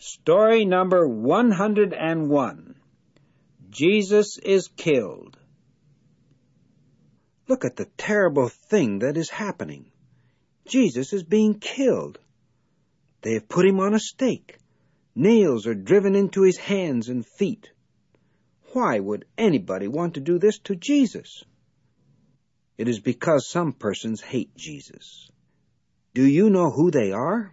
Story number 101. Jesus is killed. Look at the terrible thing that is happening. Jesus is being killed. They have put him on a stake. Nails are driven into his hands and feet. Why would anybody want to do this to Jesus? It is because some persons hate Jesus. Do you know who they are?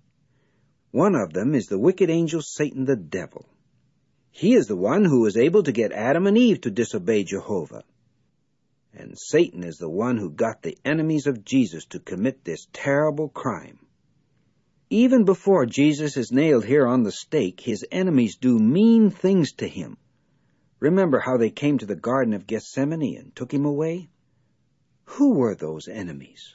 One of them is the wicked angel Satan the devil. He is the one who was able to get Adam and Eve to disobey Jehovah. And Satan is the one who got the enemies of Jesus to commit this terrible crime. Even before Jesus is nailed here on the stake, his enemies do mean things to him. Remember how they came to the Garden of Gethsemane and took him away? Who were those enemies?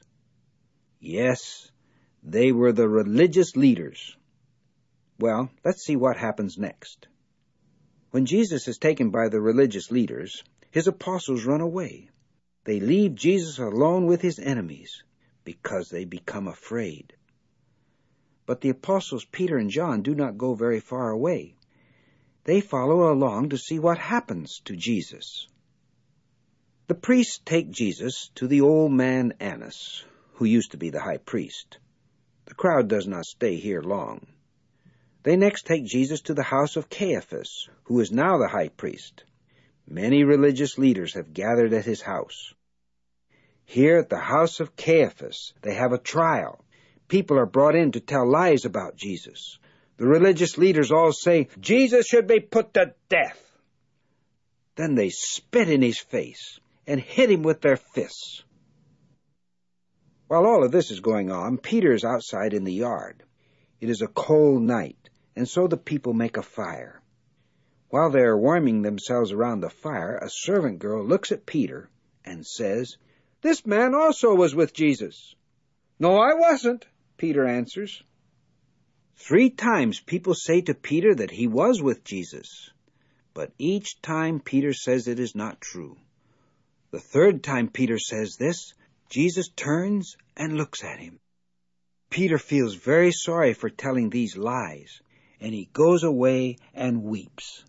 Yes, they were the religious leaders. Well, let's see what happens next. When Jesus is taken by the religious leaders, his apostles run away. They leave Jesus alone with his enemies because they become afraid. But the apostles Peter and John do not go very far away. They follow along to see what happens to Jesus. The priests take Jesus to the old man Annas, who used to be the high priest. The crowd does not stay here long. They next take Jesus to the house of Caiaphas, who is now the high priest. Many religious leaders have gathered at his house. Here at the house of Caiaphas, they have a trial. People are brought in to tell lies about Jesus. The religious leaders all say, Jesus should be put to death. Then they spit in his face and hit him with their fists. While all of this is going on, Peter is outside in the yard. It is a cold night, and so the people make a fire. While they are warming themselves around the fire, a servant girl looks at Peter and says, "This man also was with Jesus." "No, I wasn't," Peter answers. 3 times people say to Peter that he was with Jesus, but each time Peter says it is not true. The 3rd time Peter says this, Jesus turns and looks at him. Peter feels very sorry for telling these lies, and he goes away and weeps.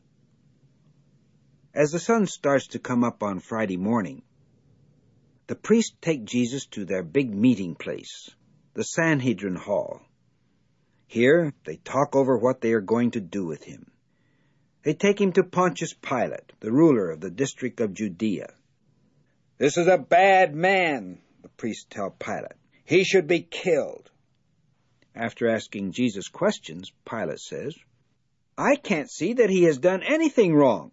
As the sun starts to come up on Friday morning, the priests take Jesus to their big meeting place, the Sanhedrin Hall. Here they talk over what they are going to do with him. They take him to Pontius Pilate, the ruler of the district of Judea. "This is a bad man," the priests tell Pilate. "He should be killed." After asking Jesus questions, Pilate says, "I can't see that he has done anything wrong."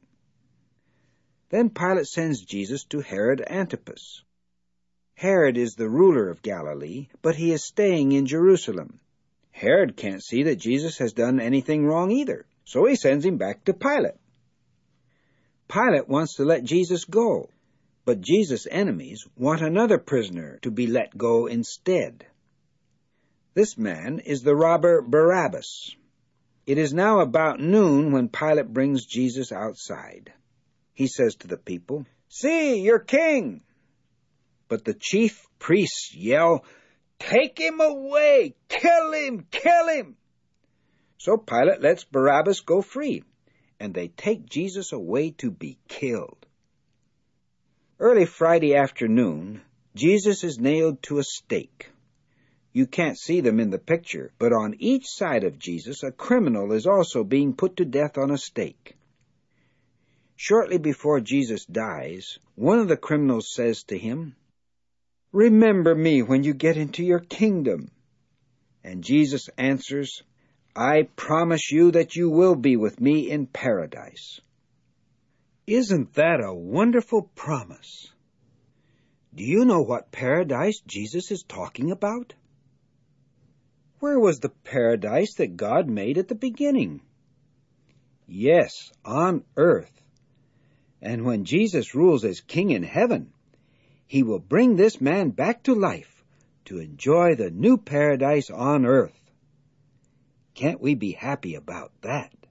Then Pilate sends Jesus to Herod Antipas. Herod is the ruler of Galilee, but he is staying in Jerusalem. Herod can't see that Jesus has done anything wrong either, so he sends him back to Pilate. Pilate wants to let Jesus go, but Jesus' enemies want another prisoner to be let go instead. This man is the robber Barabbas. It is now about noon when Pilate brings Jesus outside. He says to the people, "See, your king!" But the chief priests yell, "Take him away! Kill him! Kill him!" So Pilate lets Barabbas go free, and they take Jesus away to be killed. Early Friday afternoon, Jesus is nailed to a stake. You can't see them in the picture, but on each side of Jesus, a criminal is also being put to death on a stake. Shortly before Jesus dies, one of the criminals says to him, "Remember me when you get into your kingdom." And Jesus answers, "I promise you that you will be with me in paradise." Isn't that a wonderful promise? Do you know what paradise Jesus is talking about? Where was the paradise that God made at the beginning? Yes, on earth. And when Jesus rules as king in heaven, he will bring this man back to life to enjoy the new paradise on earth. Can't we be happy about that?